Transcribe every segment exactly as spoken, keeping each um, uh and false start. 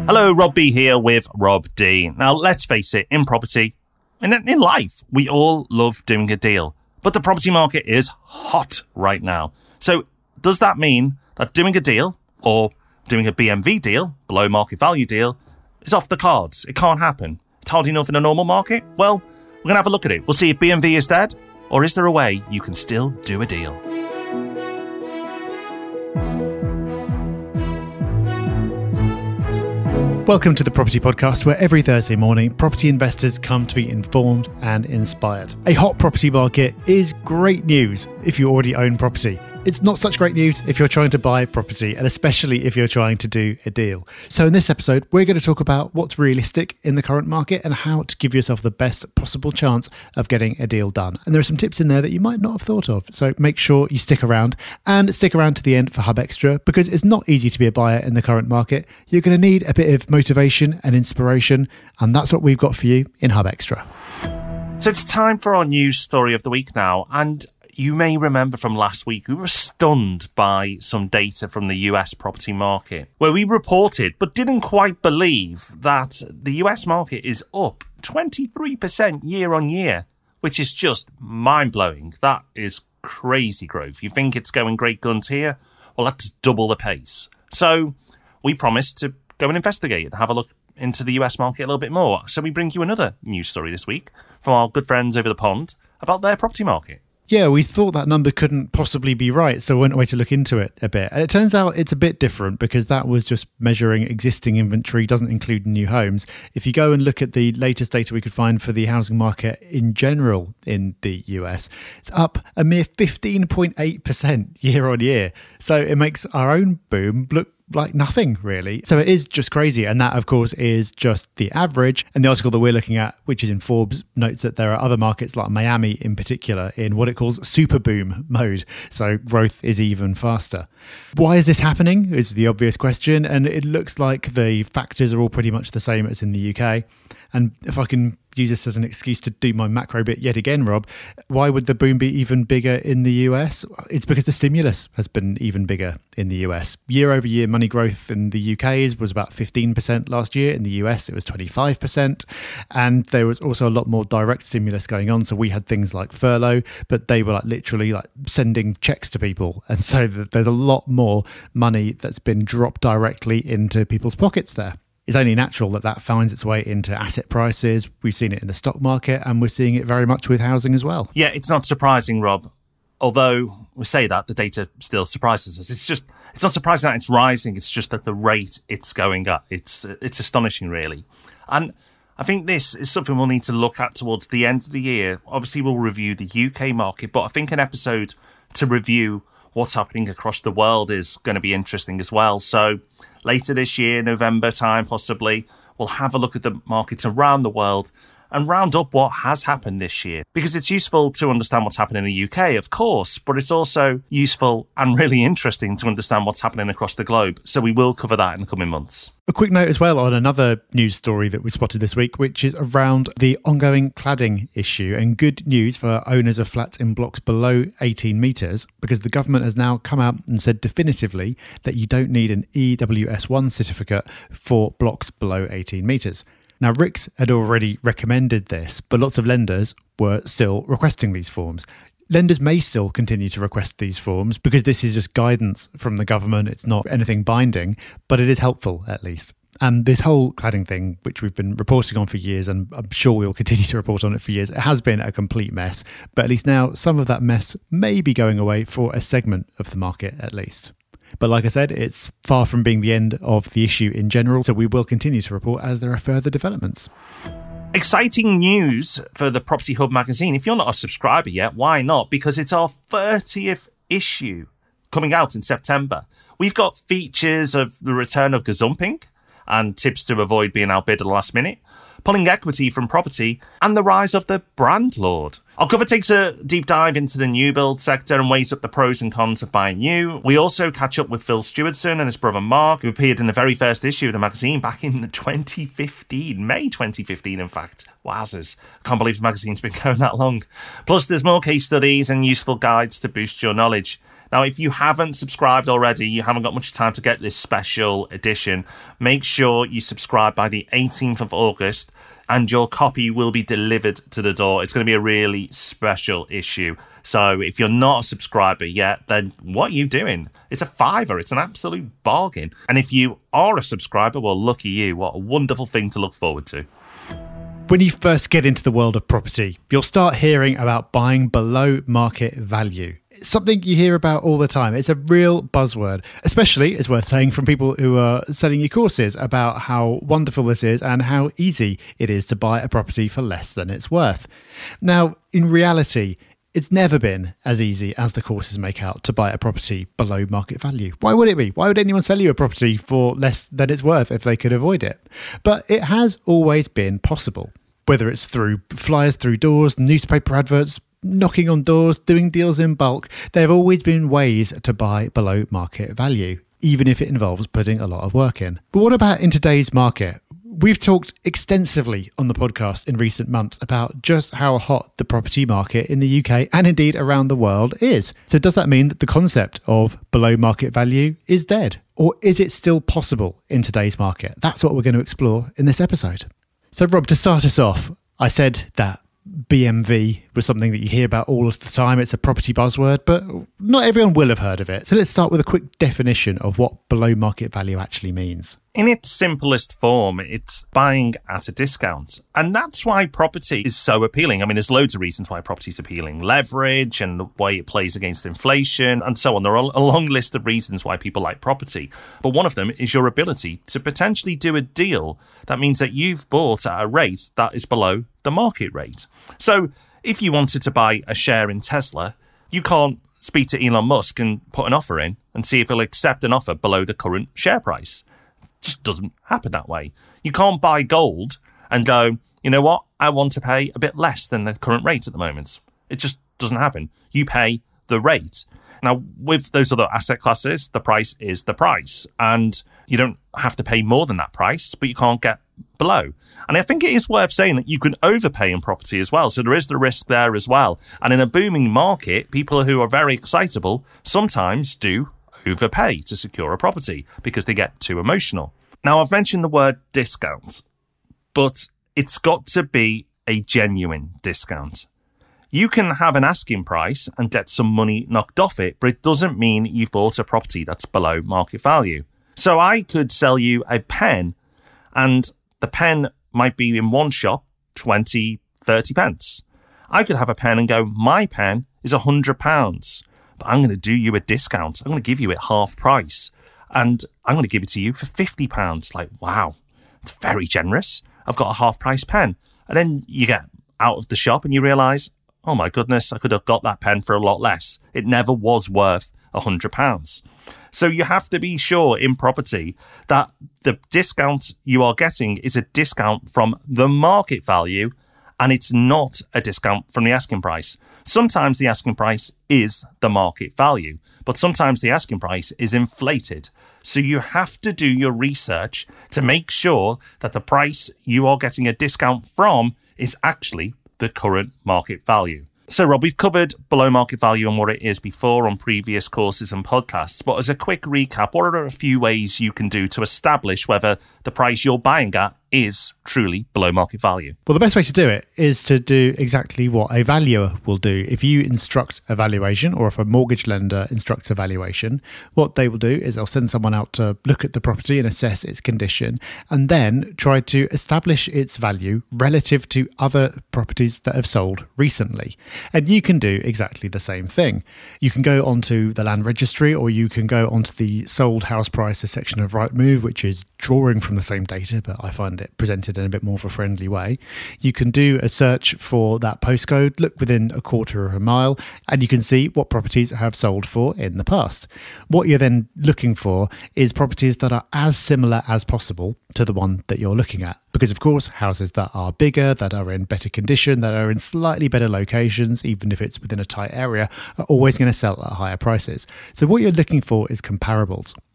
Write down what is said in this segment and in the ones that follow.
Hello, Rob B here with Rob D. Now, let's face it, in property, in, in life, we all love doing a deal. But the property market is hot right now. So does that mean that doing a deal or doing a B M V deal, below market value deal, is off the cards? It can't happen. It's hard enough in a normal market? Well, we're going to have a look at it. We'll see if B M V is dead, or is there a way you can still do a deal? Welcome to the Property Podcast, where every Thursday morning, property investors come to be informed and inspired. A hot property market is great news if you already own property. It's not such great news if you're trying to buy property, and especially if you're trying to do a deal. So in this episode, we're going to talk about what's realistic in the current market and how to give yourself the best possible chance of getting a deal done. And there are some tips in there that you might not have thought of. So make sure you stick around and stick around to the end for Hub Extra, because it's not easy to be a buyer in the current market. You're going to need a bit of motivation and inspiration, and that's what we've got for you in Hub Extra. So it's time for our news story of the week now, and you may remember from last week, we were stunned by some data from the U S property market, where we reported, but didn't quite believe, that the U S market is up twenty-three percent year on year, which is just mind-blowing. That is crazy growth. You think it's going great guns here? Well, that's double the pace. So we promised to go and investigate and have a look into the U S market a little bit more. So we bring you another news story this week from our good friends over the pond about their property market. Yeah, we thought that number couldn't possibly be right, so we went away to look into it a bit. And it turns out it's a bit different, because that was just measuring existing inventory, doesn't include new homes. If you go and look at the latest data we could find for the housing market in general in the U S, it's up a mere fifteen point eight percent year on year. So it makes our own boom look like nothing, really. So it is just crazy. And that, of course, is just the average. And the article that we're looking at, which is in Forbes, notes that there are other markets like Miami in particular in what it calls super boom mode. So growth is even faster. Why is this happening is the obvious question. And it looks like the factors are all pretty much the same as in the U K. And if I can use this as an excuse to do my macro bit yet again, Rob, why would the boom be even bigger in the U S? It's because the stimulus has been even bigger in the U S. Year over year money growth in the U K was about fifteen percent last year. In the U S, it was twenty-five percent. And there was also a lot more direct stimulus going on. So we had things like furlough, but they were like literally like sending checks to people. And so there's a lot more money that's been dropped directly into people's pockets there. It's only natural that that finds its way into asset prices. We've seen it in the stock market, and we're seeing it very much with housing as well. Yeah, it's not surprising, Rob. Although we say that, the data still surprises us. It's just, it's not surprising that it's rising. It's just at the rate it's going up. It's it's astonishing, really. And I think this is something we'll need to look at towards the end of the year. Obviously, we'll review the U K market, but I think an episode to review what's happening across the world is going to be interesting as well. So later this year, November time possibly, we'll have a look at the markets around the world and round up what has happened this year. Because it's useful to understand what's happening in the U K, of course, but it's also useful and really interesting to understand what's happening across the globe. So we will cover that in the coming months. A quick note as well on another news story that we spotted this week, which is around the ongoing cladding issue, and good news for owners of flats in blocks below eighteen metres, because the government has now come out and said definitively that you don't need an E W S one certificate for blocks below eighteen metres. Now, R I C S had already recommended this, but lots of lenders were still requesting these forms. Lenders may still continue to request these forms because this is just guidance from the government. It's not anything binding, but it is helpful at least. And this whole cladding thing, which we've been reporting on for years, and I'm sure we'll continue to report on it for years, it has been a complete mess. But at least now some of that mess may be going away for a segment of the market at least. But like I said, it's far from being the end of the issue in general, so we will continue to report as there are further developments. Exciting news for the Property Hub magazine. If you're not a subscriber yet, why not? Because it's our thirtieth issue coming out in September. We've got features of the return of gazumping and tips to avoid being outbid at the last minute, pulling equity from property, and the rise of the brand lord. Our cover takes a deep dive into the new build sector and weighs up the pros and cons of buying new. We also catch up with Phil Stewardson and his brother Mark, who appeared in the very first issue of the magazine back in twenty fifteen, May twenty fifteen, in fact. Wowzers. Can't believe the magazine's been going that long. Plus, there's more case studies and useful guides to boost your knowledge. Now, if you haven't subscribed already, you haven't got much time to get this special edition, make sure you subscribe by the eighteenth of August and your copy will be delivered to the door. It's going to be a really special issue. So if you're not a subscriber yet, then what are you doing? It's a fiver. It's an absolute bargain. And if you are a subscriber, well, lucky you. What a wonderful thing to look forward to. When you first get into the world of property, you'll start hearing about buying below market value. It's something you hear about all the time. It's a real buzzword, especially, it's worth saying, from people who are selling you courses about how wonderful this is and how easy it is to buy a property for less than it's worth. Now, in reality, it's never been as easy as the courses make out to buy a property below market value. Why would it be? Why would anyone sell you a property for less than it's worth if they could avoid it? But it has always been possible, whether it's through flyers through doors, newspaper adverts, knocking on doors, doing deals in bulk. There have always been ways to buy below market value, even if it involves putting a lot of work in. But what about in today's market? We've talked extensively on the podcast in recent months about just how hot the property market in the U K and indeed around the world is. So does that mean that the concept of below market value is dead? Or is it still possible in today's market? That's what we're going to explore in this episode. So Rob, to start us off, I said that B M V was something that you hear about all of the time. It's a property buzzword, but not everyone will have heard of it. So let's start with a quick definition of what below market value actually means. In its simplest form, it's buying at a discount. And that's why property is so appealing. I mean, there's loads of reasons why property is appealing. Leverage and the way it plays against inflation and so on. There are a long list of reasons why people like property. But one of them is your ability to potentially do a deal that means that you've bought at a rate that is below the market rate. So if you wanted to buy a share in Tesla, you can't speak to Elon Musk and put an offer in and see if he'll accept an offer below the current share price. Just doesn't happen that way. You can't buy gold and go, you know what, I want to pay a bit less than the current rate at the moment. It just doesn't happen. You pay the rate. Now, with those other asset classes, the price is the price. And you don't have to pay more than that price, but you can't get below. And I think it is worth saying that you can overpay in property as well. So there is the risk there as well. And in a booming market, people who are very excitable sometimes do overpay to secure a property because they get too emotional. Now, I've mentioned the word discount, but it's got to be a genuine discount. You can have an asking price and get some money knocked off it, but it doesn't mean you've bought a property that's below market value. So I could sell you a pen, and the pen might be in one shop, twenty, thirty pence. I could have a pen and go, my pen is one hundred pounds. But I'm going to do you a discount. I'm going to give you it half price. And I'm going to give it to you for fifty pounds. Like, wow, it's very generous. I've got a half price pen. And then you get out of the shop and you realise, oh my goodness, I could have got that pen for a lot less. It never was worth one hundred pounds. So you have to be sure in property that the discount you are getting is a discount from the market value and it's not a discount from the asking price. Sometimes the asking price is the market value, but sometimes the asking price is inflated. So you have to do your research to make sure that the price you are getting a discount from is actually the current market value. So, Rob, we've covered below market value and what it is before on previous courses and podcasts. But as a quick recap, what are a few ways you can do to establish whether the price you're buying at is truly below market value? Well, the best way to do it is to do exactly what a valuer will do. If you instruct a valuation, or if a mortgage lender instructs a valuation, what they will do is they'll send someone out to look at the property and assess its condition, and then try to establish its value relative to other properties that have sold recently. And you can do exactly the same thing. You can go onto the land registry, or you can go onto the sold house prices section of Rightmove, which is drawing from the same data, but I find it presented in a bit more of a friendly way. You can do a search for that postcode, look within a quarter of a mile, and you can see what properties have sold for in the past. What you're then looking for is properties that are as similar as possible to the one that you're looking at. Because, of course, houses that are bigger, that are in better condition, that are in slightly better locations, even if it's within a tight area, are always going to sell at higher prices. So what you're looking for is comparables.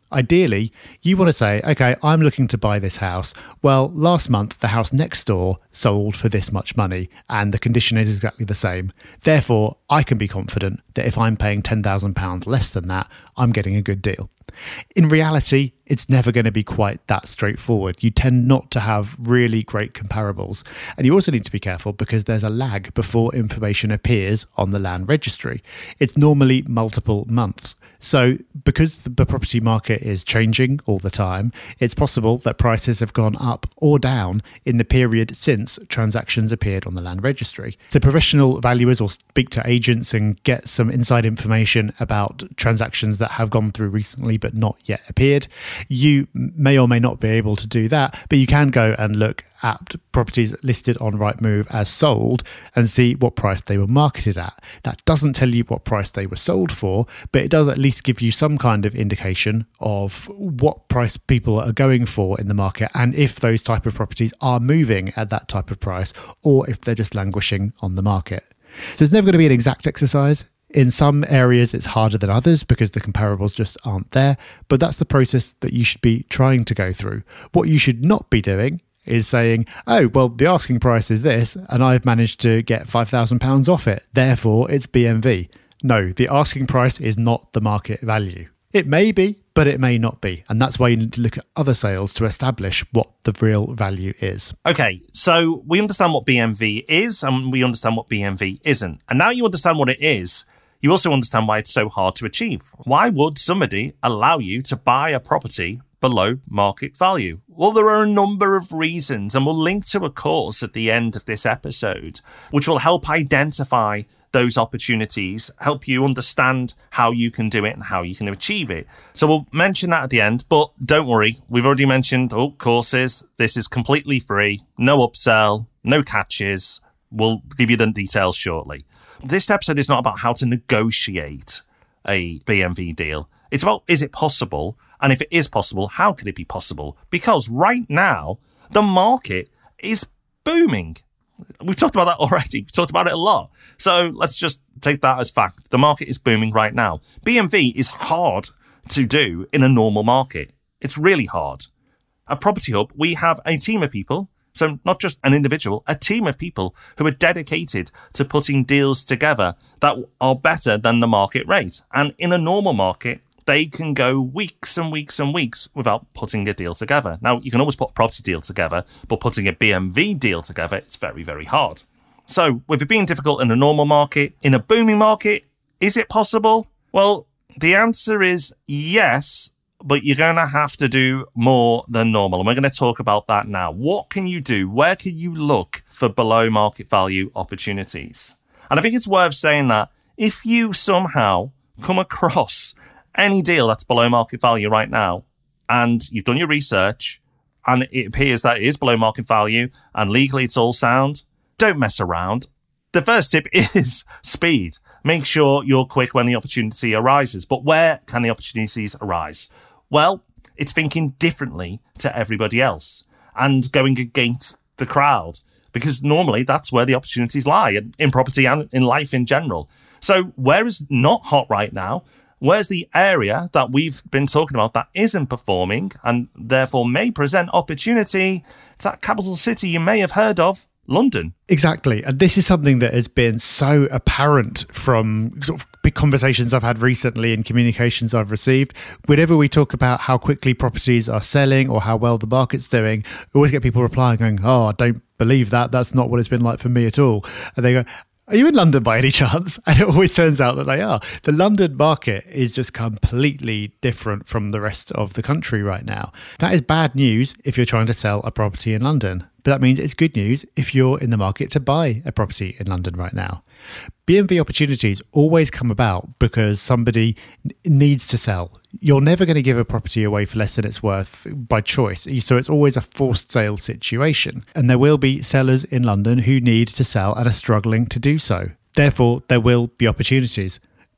Ideally, you want to say, okay, I'm looking to buy this house. Well, last month, the house next door sold for this much money and the condition is exactly the same. Therefore, I can be confident that if I'm paying ten thousand pounds less than that, I'm getting a good deal. In reality, it's never going to be quite that straightforward. You tend not to have really great comparables. And you also need to be careful because there's a lag before information appears on the land registry. It's normally multiple months. So because the property market is changing all the time, it's possible that prices have gone up or down in the period since transactions appeared on the land registry. So professional valuers will speak to agents and get some inside information about transactions that have gone through recently but not yet appeared. You may or may not be able to do that, but you can go and look at properties listed on Rightmove as sold and see what price they were marketed at. That doesn't tell you what price they were sold for, but it does at least give you some kind of indication of what price people are going for in the market and if those type of properties are moving at that type of price or if they're just languishing on the market. So it's never going to be an exact exercise. In some areas, it's harder than others because the comparables just aren't there, but that's the process that you should be trying to go through. What you should not be doing is saying, oh, well, the asking price is this, and I've managed to get five thousand pounds off it. Therefore, it's B M V. No, the asking price is not the market value. It may be, but it may not be. And that's why you need to look at other sales to establish what the real value is. Okay, so we understand what B M V is and we understand what B M V isn't. And now you understand what it is, you also understand why it's so hard to achieve. Why would somebody allow you to buy a property below market value? Well, there are a number of reasons, and we'll link to a course at the end of this episode, which will help identify those opportunities, help you understand how you can do it and how you can achieve it. So we'll mention that at the end, but don't worry, we've already mentioned all courses. This is completely free, no upsell, no catches. We'll give you the details shortly. This episode is not about how to negotiate a B M V deal. It's about, is it possible? And if it is possible, how can it be possible? Because right now, the market is booming. We've talked about that already. We've talked about it a lot. So let's just take that as fact. The market is booming right now. B M V is hard to do in a normal market. It's really hard. At Property Hub, we have a team of people, so not just an individual, a team of people who are dedicated to putting deals together that are better than the market rate. And in a normal market, they can go weeks and weeks and weeks without putting a deal together. Now, you can always put a property deal together, but putting a B M V deal together, it's very, very hard. So with it being difficult in a normal market, in a booming market, is it possible? Well, the answer is yes, but you're going to have to do more than normal. And we're going to talk about that now. What can you do? Where can you look for below market value opportunities? And I think it's worth saying that if you somehow come across any deal that's below market value right now, and you've done your research, and it appears that it is below market value, and legally it's all sound, don't mess around. The first tip is speed. Make sure you're quick when the opportunity arises. But where can the opportunities arise? Well, it's thinking differently to everybody else and going against the crowd, because normally that's where the opportunities lie in property and in life in general. So where is not hot right now? Where's the area that we've been talking about that isn't performing and therefore may present opportunity? It's that capital city you may have heard of, London. Exactly. And this is something that has been so apparent from sort of big conversations I've had recently and communications I've received. Whenever we talk about how quickly properties are selling or how well the market's doing, we always get people replying going, oh, I don't believe that. That's not what it's been like for me at all. And they go, are you in London by any chance? And it always turns out that they are. The London market is just completely different from the rest of the country right now. That is bad news if you're trying to sell a property in London. But that means it's good news if you're in the market to buy a property in London right now. B M V opportunities always come about because somebody n- needs to sell. You're never going to give a property away for less than it's worth by choice. So it's always a forced sale situation. And there will be sellers in London who need to sell and are struggling to do so. Therefore, there will be opportunities.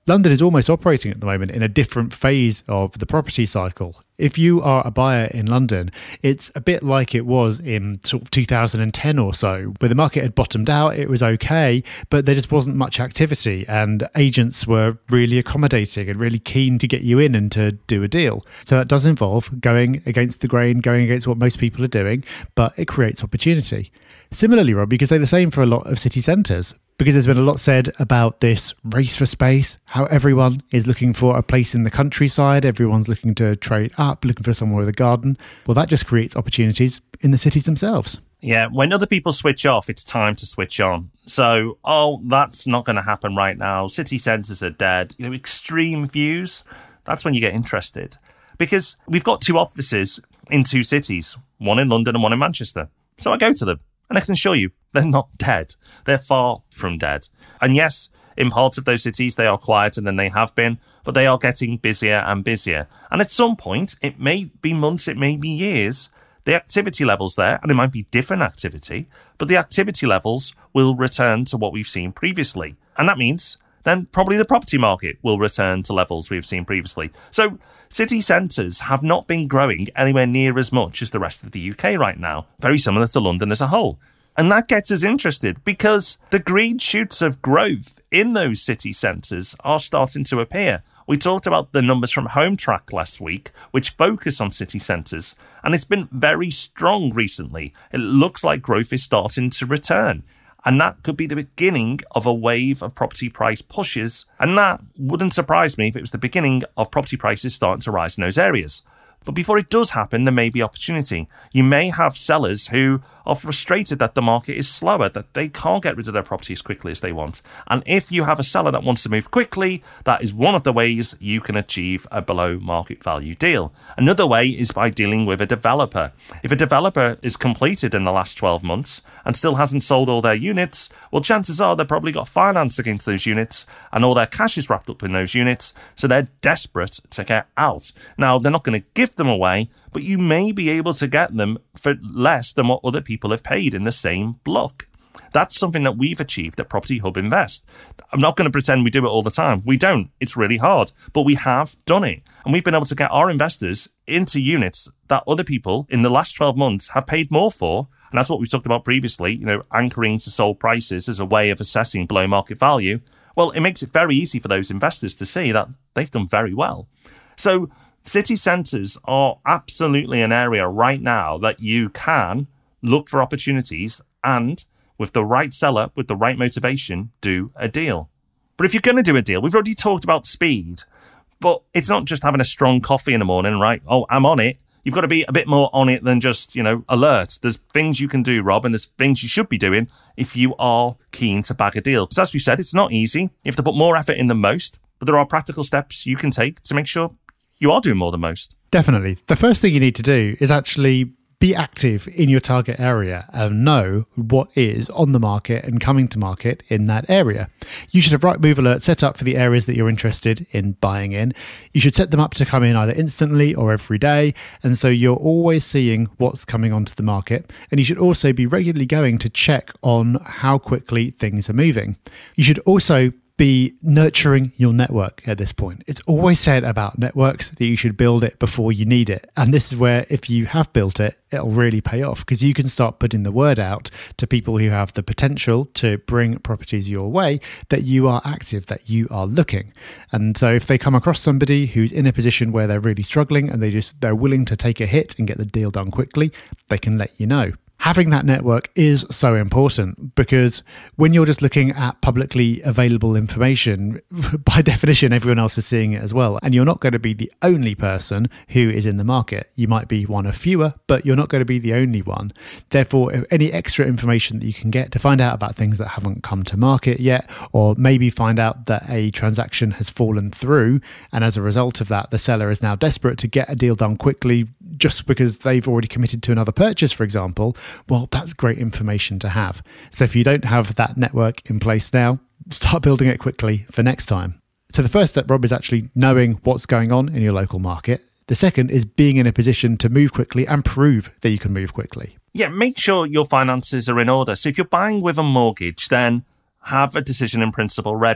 London is almost operating at the moment in a different phase of the property cycle. If you are a buyer in London, it's a bit like it was in sort of two thousand ten or so, where the market had bottomed out, it was okay, but there just wasn't much activity and agents were really accommodating and really keen to get you in and to do a deal. So that does involve going against the grain, going against what most people are doing, but it creates opportunity. Similarly, Rob, you could say the same for a lot of city centres, because there's been a lot said about this race for space, how everyone is looking for a place in the countryside, everyone's looking to trade up, looking for somewhere with a garden. Well, that just creates opportunities in the cities themselves. Yeah, when other people switch off, it's time to switch on. So, oh, that's not going to happen right now. City centres are dead. You know, extreme views, that's when you get interested. Because we've got two offices in two cities, one in London and one in Manchester. So I go to them. And I can assure you, they're not dead. They're far from dead. And yes, in parts of those cities, they are quieter than they have been, but they are getting busier and busier. And at some point, it may be months, it may be years, the activity levels there, and it might be different activity, but the activity levels will return to what we've seen previously. And that means then probably the property market will return to levels we've seen previously. So city centres have not been growing anywhere near as much as the rest of the U K right now, very similar to London as a whole. And that gets us interested because the green shoots of growth in those city centres are starting to appear. We talked about the numbers from HomeTrack last week, which focus on city centres, and it's been very strong recently. It looks like growth is starting to return. And that could be the beginning of a wave of property price pushes. And that wouldn't surprise me if it was the beginning of property prices starting to rise in those areas. But before it does happen, there may be opportunity. You may have sellers who are frustrated that the market is slower, that they can't get rid of their property as quickly as they want. And if you have a seller that wants to move quickly, that is one of the ways you can achieve a below market value deal. Another way is by dealing with a developer. If a developer is completed in the last twelve months and still hasn't sold all their units, well, chances are they've probably got finance against those units and all their cash is wrapped up in those units, so they're desperate to get out. Now, they're not going to give them away, but you may be able to get them for less than what other people have paid in the same block. That's something that we've achieved at Property Hub Invest. I'm not going to pretend we do it all the time. We don't. It's really hard, but we have done it. And we've been able to get our investors into units that other people in the last twelve months have paid more for. And that's what we've talked about previously, you know, anchoring to sold prices as a way of assessing below market value. Well, it makes it very easy for those investors to see that they've done very well. So city centres are absolutely an area right now that you can look for opportunities and, with the right seller, with the right motivation, do a deal. But if you're going to do a deal, we've already talked about speed, but it's not just having a strong coffee in the morning, right? Oh, I'm on it. You've got to be a bit more on it than just, you know, alert. There's things you can do, Rob, and there's things you should be doing if you are keen to bag a deal. Because as we said, it's not easy. You have to put more effort in than most, but there are practical steps you can take to make sure you are doing more than most. Definitely. The first thing you need to do is actually be active in your target area and know what is on the market and coming to market in that area. You should have Rightmove alerts set up for the areas that you're interested in buying in. You should set them up to come in either instantly or every day. And so you're always seeing what's coming onto the market. And you should also be regularly going to check on how quickly things are moving. You should also be nurturing your network at this point. It's always said about networks that you should build it before you need it. And this is where, if you have built it, it'll really pay off, because you can start putting the word out to people who have the potential to bring properties your way, that you are active, that you are looking. And so if they come across somebody who's in a position where they're really struggling and they just they're willing to take a hit and get the deal done quickly, they can let you know. Having that network is so important, because when you're just looking at publicly available information, by definition, everyone else is seeing it as well. And you're not going to be the only person who is in the market. You might be one of fewer, but you're not going to be the only one. Therefore, any extra information that you can get to find out about things that haven't come to market yet, or maybe find out that a transaction has fallen through, and as a result of that, the seller is now desperate to get a deal done quickly just because they've already committed to another purchase, for example, well, that's great information to have. So if you don't have that network in place now, start building it quickly for next time. So the first step, Rob, is actually knowing what's going on in your local market. The second is being in a position to move quickly and prove that you can move quickly. Yeah, make sure your finances are in order. So if you're buying with a mortgage, then have a decision in principle ready.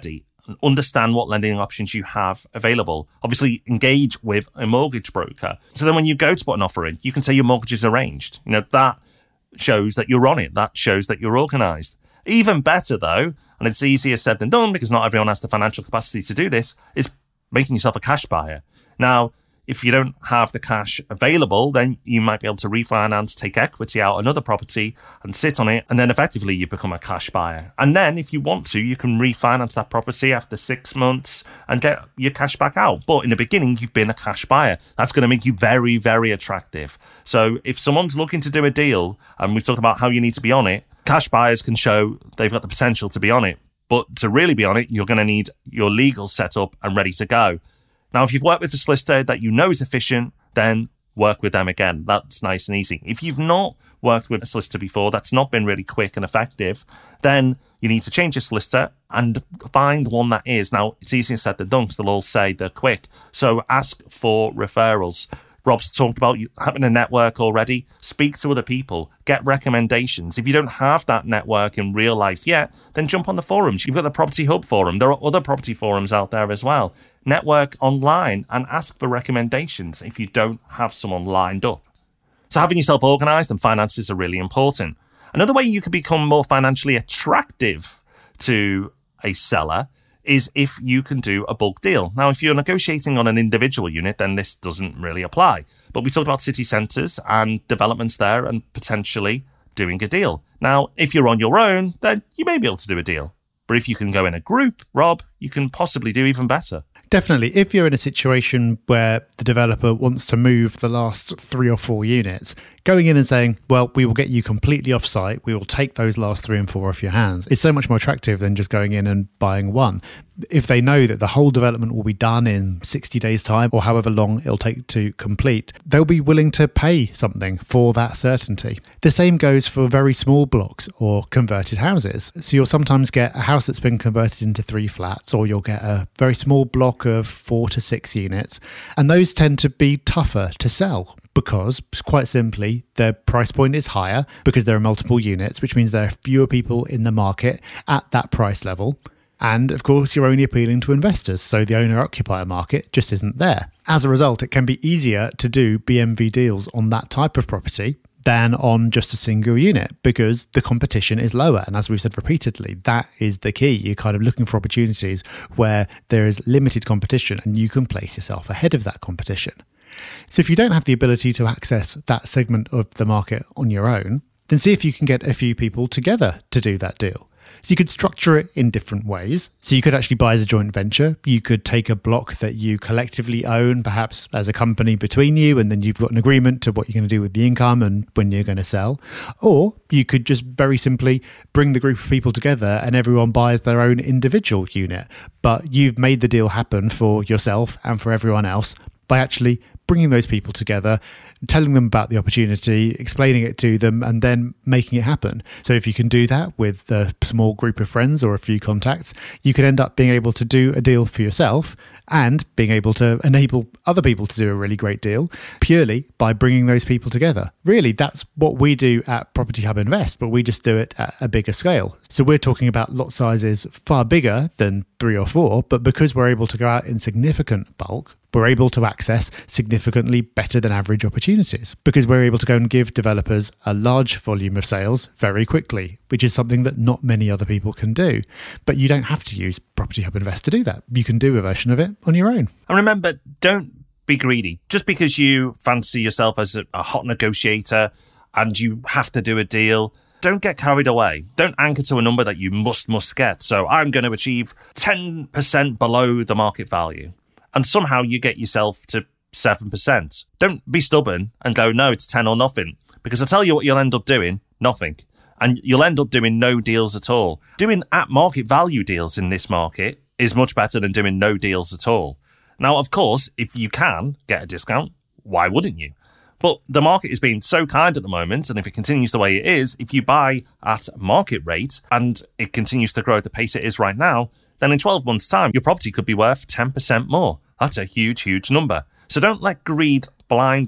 and understand what lending options you have available. Obviously, engage with a mortgage broker. So then when you go to put an offer in, you can say your mortgage is arranged. You know, that shows that you're on it. That shows that you're organised. Even better, though, and it's easier said than done because not everyone has the financial capacity to do this, is making yourself a cash buyer. Now, if you don't have the cash available, then you might be able to refinance, take equity out another property and sit on it. And then effectively you become a cash buyer. And then if you want to, you can refinance that property after six months and get your cash back out. But in the beginning, you've been a cash buyer. That's going to make you very, very attractive. So if someone's looking to do a deal, and we've talked about how you need to be on it, cash buyers can show they've got the potential to be on it. But to really be on it, you're going to need your legal set up and ready to go. Now, if you've worked with a solicitor that you know is efficient, then work with them again. That's nice and easy. If you've not worked with a solicitor before, that's not been really quick and effective, then you need to change your solicitor and find one that is. Now, it's easier said than done because they'll all say they're quick. So ask for referrals. Rob's talked about you having a network already. Speak to other people. Get recommendations. If you don't have that network in real life yet, then jump on the forums. You've got the Property Hub forum. There are other property forums out there as well. Network online and ask for recommendations if you don't have someone lined up. So having yourself organised and finances are really important. Another way you can become more financially attractive to a seller is if you can do a bulk deal. Now, if you're negotiating on an individual unit, then this doesn't really apply. But we talked about city centres and developments there and potentially doing a deal. Now, if you're on your own, then you may be able to do a deal. But if you can go in a group, Rob, you can possibly do even better. Definitely. If you're in a situation where the developer wants to move the last three or four units, going in and saying, well, we will get you completely off-site, we will take those last three and four off your hands, it's so much more attractive than just going in and buying one. If they know that the whole development will be done in sixty days' time or however long it'll take to complete, they'll be willing to pay something for that certainty. The same goes for very small blocks or converted houses. So you'll sometimes get a house that's been converted into three flats, or you'll get a very small block of four to six units, and those tend to be tougher to sell. Because, quite simply, the price point is higher because there are multiple units, which means there are fewer people in the market at that price level. And, of course, you're only appealing to investors, so the owner-occupier market just isn't there. As a result, it can be easier to do B M V deals on that type of property than on just a single unit because the competition is lower. And as we've said repeatedly, that is the key. You're kind of looking for opportunities where there is limited competition and you can place yourself ahead of that competition. So if you don't have the ability to access that segment of the market on your own, then see if you can get a few people together to do that deal. So you could structure it in different ways. So you could actually buy as a joint venture. You could take a block that you collectively own, perhaps as a company between you, and then you've got an agreement to what you're going to do with the income and when you're going to sell. Or you could just very simply bring the group of people together and everyone buys their own individual unit. But you've made the deal happen for yourself and for everyone else by actually bringing those people together, telling them about the opportunity, explaining it to them, and then making it happen. So if you can do that with a small group of friends or a few contacts, you could end up being able to do a deal for yourself and being able to enable other people to do a really great deal purely by bringing those people together. Really, that's what we do at Property Hub Invest, but we just do it at a bigger scale. So we're talking about lot sizes far bigger than three or four, but because we're able to go out in significant bulk, we're able to access significantly better than average opportunities because we're able to go and give developers a large volume of sales very quickly, which is something that not many other people can do. But you don't have to use Property Hub Invest to do that. You can do a version of it on your own. And remember, don't be greedy. Just because you fancy yourself as a, a hot negotiator and you have to do a deal, don't get carried away. Don't anchor to a number that you must, must get. So I'm going to achieve ten percent below the market value. And somehow you get yourself to seven percent. Don't be stubborn and go, no, it's ten or nothing. Because I tell you what you'll end up doing, nothing. And you'll end up doing no deals at all. Doing at market value deals in this market is much better than doing no deals at all. Now, of course, if you can get a discount, why wouldn't you? But the market is being so kind at the moment, and if it continues the way it is, if you buy at market rate and it continues to grow at the pace it is right now, then in twelve months' time, your property could be worth ten percent more. That's a huge, huge number. So don't let greed blind you.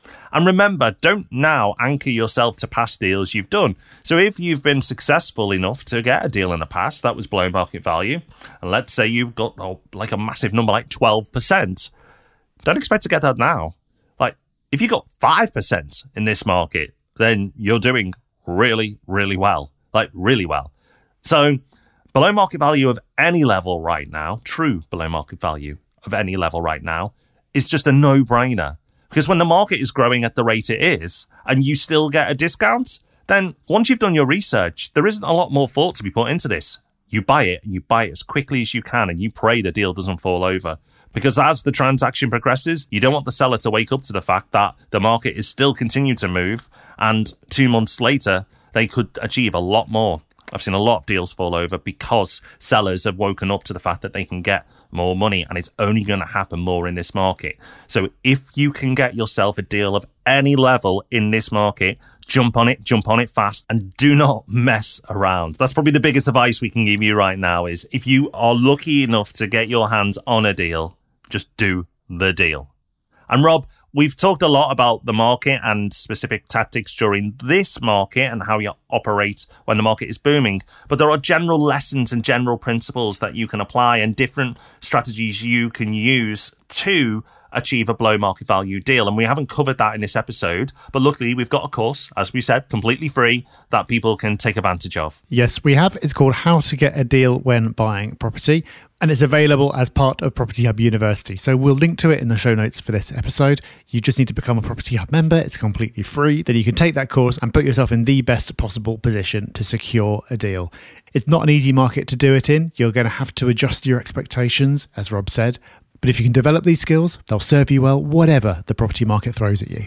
And remember, don't now anchor yourself to past deals you've done. So if you've been successful enough to get a deal in the past that was below market value, and let's say you've got oh, like a massive number like twelve percent, don't expect to get that now. Like, if you got five percent in this market, then you're doing really, really well. Like, really well. So below market value of any level right now, true below market value of any level right now, is just a no-brainer. Because when the market is growing at the rate it is, and you still get a discount, then once you've done your research, there isn't a lot more thought to be put into this. You buy it, and you buy it as quickly as you can, and you pray the deal doesn't fall over. Because as the transaction progresses, you don't want the seller to wake up to the fact that the market is still continuing to move, and two months later, they could achieve a lot more. I've seen a lot of deals fall over because sellers have woken up to the fact that they can get more money, and it's only going to happen more in this market. So if you can get yourself a deal of any level in this market, jump on it, jump on it fast, and do not mess around. That's probably the biggest advice we can give you right now is if you are lucky enough to get your hands on a deal, just do the deal. And Rob, we've talked a lot about the market and specific tactics during this market and how you operate when the market is booming. But there are general lessons and general principles that you can apply and different strategies you can use to achieve a below market value deal. And we haven't covered that in this episode, but luckily we've got a course, as we said, completely free that people can take advantage of. Yes, we have. It's called How to Get a Deal When Buying Property, and it's available as part of Property Hub University. So we'll link to it in the show notes for this episode. You just need to become a Property Hub member. It's completely free. Then you can take that course and put yourself in the best possible position to secure a deal. It's not an easy market to do it in. You're going to have to adjust your expectations, as Rob said. But if you can develop these skills, they'll serve you well, whatever the property market throws at you.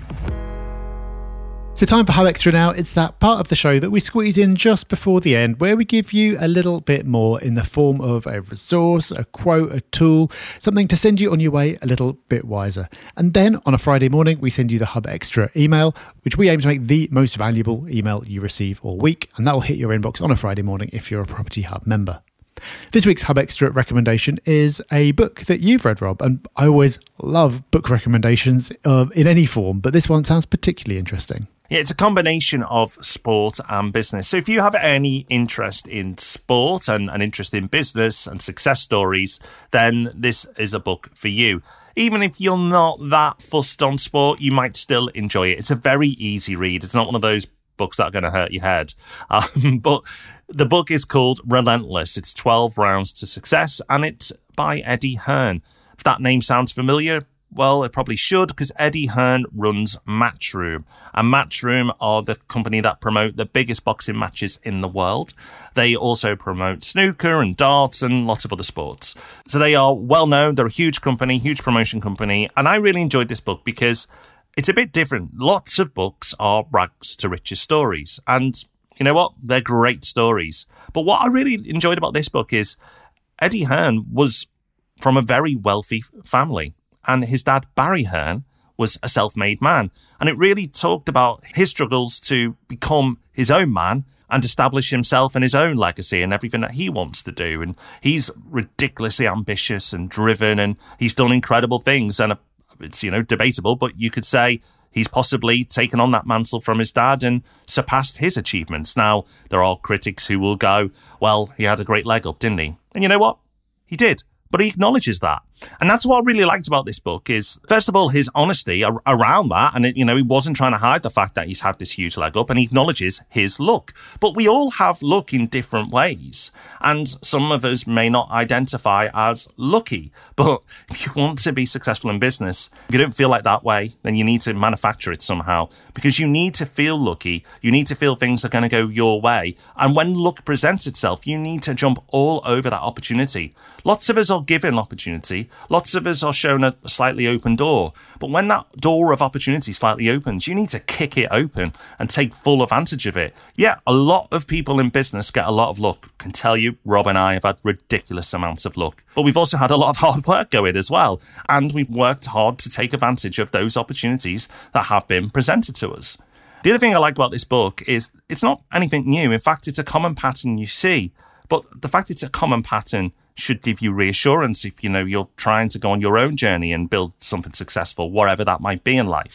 So time for Hub Extra now. It's that part of the show that we squeeze in just before the end where we give you a little bit more in the form of a resource, a quote, a tool, something to send you on your way a little bit wiser. And then on a Friday morning, we send you the Hub Extra email, which we aim to make the most valuable email you receive all week. And that will hit your inbox on a Friday morning if you're a Property Hub member. This week's Hub Extra recommendation is a book that you've read, Rob, and I always love book recommendations uh, in any form, but this one sounds particularly interesting. Yeah, it's a combination of sport and business. So if you have any interest in sport and an interest in business and success stories, then this is a book for you. Even if you're not that fussed on sport, you might still enjoy it. It's a very easy read. It's not one of those books that are going to hurt your head. Um, but the book is called Relentless. It's twelve Rounds to Success, and it's by Eddie Hearn. If that name sounds familiar, well, it probably should, because Eddie Hearn runs Matchroom. And Matchroom are the company that promote the biggest boxing matches in the world. They also promote snooker and darts and lots of other sports. So they are well known. They're a huge company, huge promotion company. And I really enjoyed this book because it's a bit different. Lots of books are rags to riches stories. And you know what? They're great stories. But what I really enjoyed about this book is Eddie Hearn was from a very wealthy family. And his dad, Barry Hearn, was a self-made man. And it really talked about his struggles to become his own man and establish himself and his own legacy and everything that he wants to do. And he's ridiculously ambitious and driven, and he's done incredible things. And it's, you know, debatable, but you could say he's possibly taken on that mantle from his dad and surpassed his achievements. Now, there are critics who will go, well, he had a great leg up, didn't he? And you know what? He did. But he acknowledges that. And that's what I really liked about this book is, first of all, his honesty ar- around that. And, it, you know, he wasn't trying to hide the fact that he's had this huge leg up, and he acknowledges his luck. But we all have luck in different ways. And some of us may not identify as lucky. But if you want to be successful in business, if you don't feel like that way, then you need to manufacture it somehow, because you need to feel lucky. You need to feel things are going to go your way. And when luck presents itself, you need to jump all over that opportunity. Lots of us are given opportunity. Lots of us are shown a slightly open door. But when that door of opportunity slightly opens, you need to kick it open and take full advantage of it. Yeah, a lot of people in business get a lot of luck. I can tell you, Rob and I have had ridiculous amounts of luck. But we've also had a lot of hard work go in as well. And we've worked hard to take advantage of those opportunities that have been presented to us. The other thing I like about this book is it's not anything new. In fact, it's a common pattern you see. But the fact it's a common pattern should give you reassurance if, you know, you're trying to go on your own journey and build something successful, whatever that might be in life.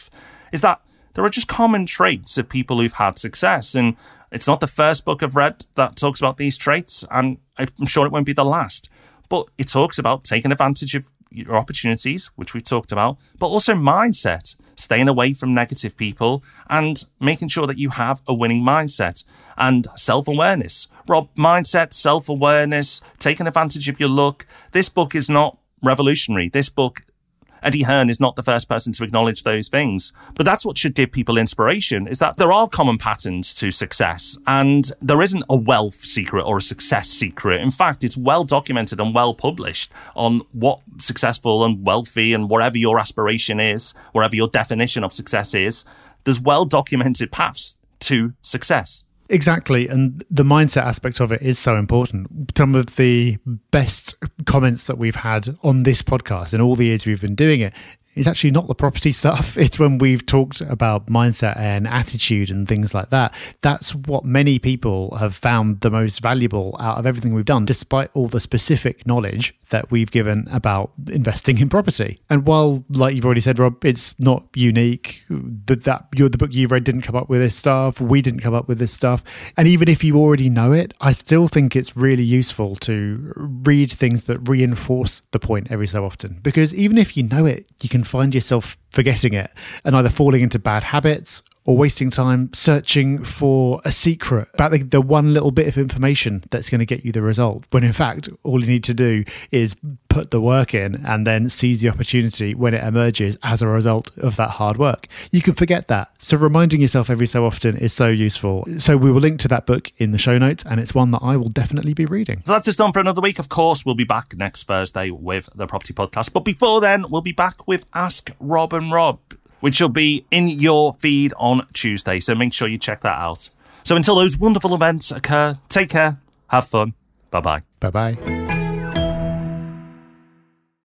is that there are just common traits of people who've had success. And it's not the first book I've read that talks about these traits, and I'm sure it won't be the last. But it talks about taking advantage of your opportunities, which we've talked about, but also mindset, staying away from negative people and making sure that you have a winning mindset, and self-awareness. Rob, mindset, self-awareness, taking advantage of your luck. This book is not revolutionary. This book, Eddie Hearn is not the first person to acknowledge those things. But that's what should give people inspiration, is that there are common patterns to success, and there isn't a wealth secret or a success secret. In fact, it's well documented and well published on what successful and wealthy and whatever your aspiration is, whatever your definition of success is, there's well documented paths to success. Exactly. And the mindset aspect of it is so important. Some of the best comments that we've had on this podcast in all the years we've been doing it is actually not the property stuff. It's when we've talked about mindset and attitude and things like that. That's what many people have found the most valuable out of everything we've done, despite all the specific knowledge that we've given about investing in property. And while, like you've already said, Rob, it's not unique, that, that you're, the book you read didn't come up with this stuff, we didn't come up with this stuff. And even if you already know it, I still think it's really useful to read things that reinforce the point every so often. Because even if you know it, you can find yourself forgetting it and either falling into bad habits or wasting time searching for a secret about the, the one little bit of information that's going to get you the result, when in fact all you need to do is put the work in and then seize the opportunity when it emerges as a result of that hard work. You can forget that. So reminding yourself every so often is so useful. So we will link to that book in the show notes, and it's one that I will definitely be reading. So that's just done for another week. Of course, we'll be back next Thursday with the Property Podcast. But before then, we'll be back with Ask Rob and Rob, which will be in your feed on Tuesday. So make sure you check that out. So until those wonderful events occur, take care, have fun. Bye-bye. Bye-bye.